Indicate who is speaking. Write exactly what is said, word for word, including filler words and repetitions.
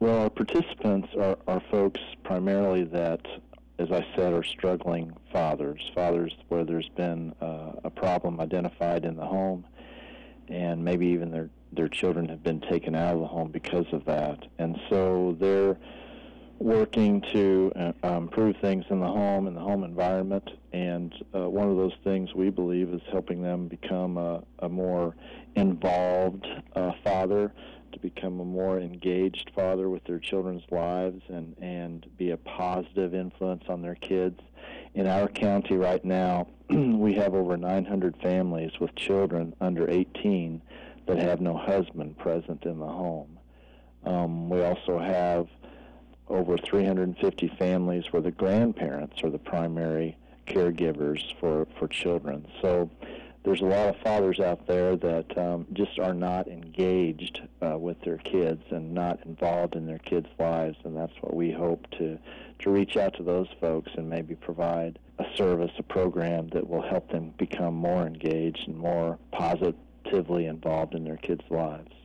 Speaker 1: Well, our participants are, are folks primarily that, as I said, are struggling fathers, fathers where there's been uh, a problem identified in the home, and maybe even their, their children have been taken out of the home because of that. And so they're working to uh, improve things in the home, in the home environment, and uh, one of those things we believe is helping them become a, a more involved uh, father, to become a more engaged father with their children's lives and, and be a positive influence on their kids. In our county right now, we have over nine hundred families with children under eighteen that have no husband present in the home. Um, we also have over three hundred fifty families where the grandparents are the primary caregivers for, for children. So there's a lot of fathers out there that um, just are not engaged uh, with their kids and not involved in their kids' lives, and that's what we hope to, to reach out to those folks and maybe provide a service, a program that will help them become more engaged and more positively involved in their kids' lives.